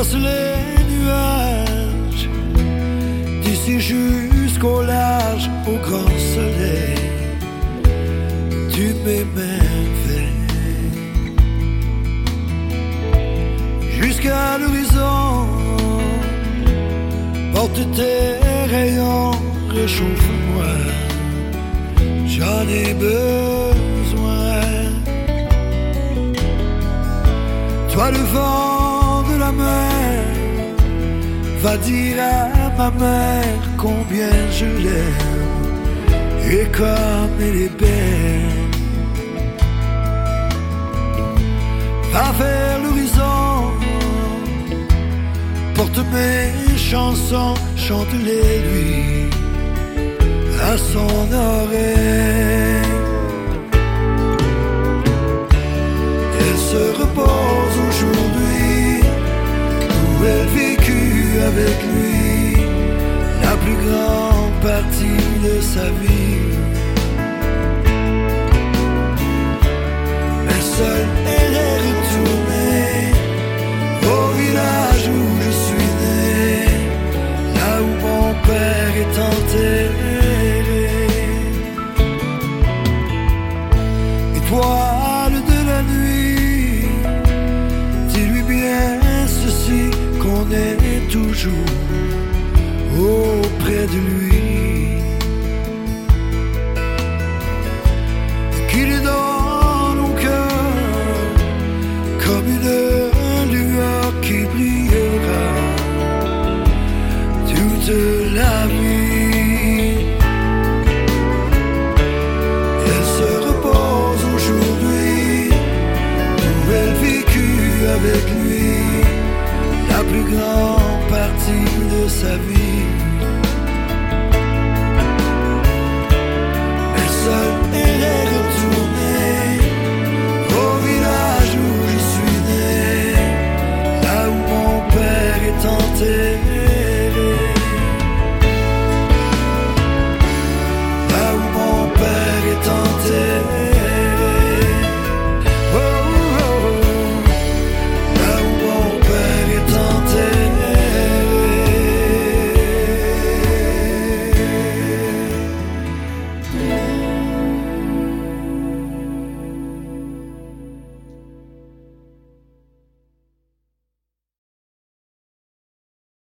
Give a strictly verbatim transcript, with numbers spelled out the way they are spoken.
traverse les nuages, d'ici jusqu'au large, au grand soleil, tu m'émerveilles. Jusqu'à l'horizon, porte tes rayons, réchauffe-moi, j'en ai besoin. Toi le vent de la mer, va dire à ma mère combien je l'aime et comme elle est belle. Va vers l'horizon, porte mes chansons, chante-les lui à son oreille. Elle se repose aujourd'hui où elle vécut avec lui la plus grande partie de sa vie. Mais seule elle est retournée au village où je suis né, là où mon père est enterré. Étoile de la nuit, dis-lui bien ceci, qu'on est toujours auprès de lui, qu'il est dans nos cœurs comme une lueur qui brillera toute la vie. Elle se repose aujourd'hui où elle vécut avec lui la plus grande partie de sa vie.